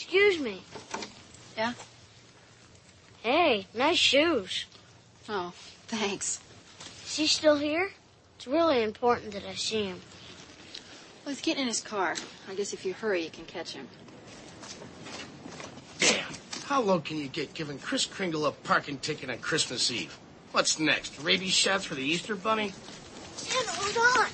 Excuse me. Yeah? Hey, nice shoes. Oh, thanks. Is he still here? It's really important that I see him. Well, he's getting in his car. I guess if you hurry, you can catch him. Damn. How low can you get giving Kris Kringle a parking ticket on Christmas Eve? What's next? Rabies shots for the Easter Bunny? Dad, hold on.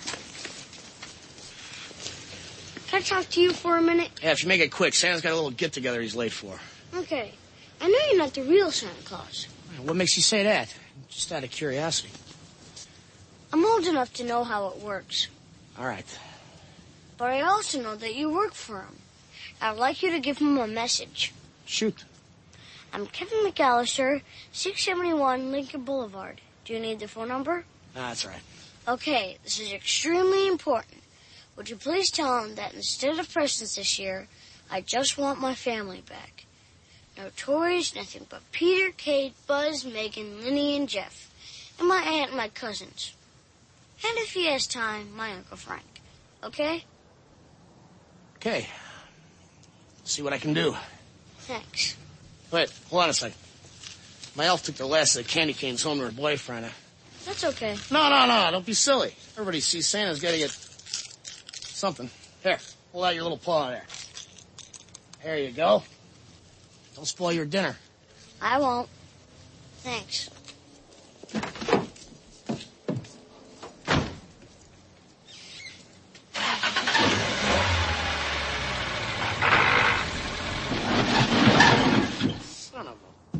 Can I talk to you for a minute? Yeah, if you make it quick. Santa's got a little get-together he's late for. Okay. I know you're not the real Santa Claus. What makes you say that? Just out of curiosity. I'm old enough to know how it works. All right. But I also know that you work for him. I'd like you to give him a message. Shoot. I'm Kevin McAllister, 671 Lincoln Boulevard. Do you need the phone number? Nah, that's all right. Okay, this is extremely important. Would you please tell him that instead of presents this year, I just want my family back. No toys, nothing but Peter, Kate, Buzz, Megan, Linny, and Jeff. And my aunt and my cousins. And if he has time, my Uncle Frank. Okay? Okay. See what I can do. Thanks. Wait, hold on a second. My elf took the last of the candy canes home to her boyfriend. That's okay. No, don't be silly. Everybody sees Santa's got to get something. Here, hold out your little paw there. There you go. Don't spoil your dinner. I won't. Thanks.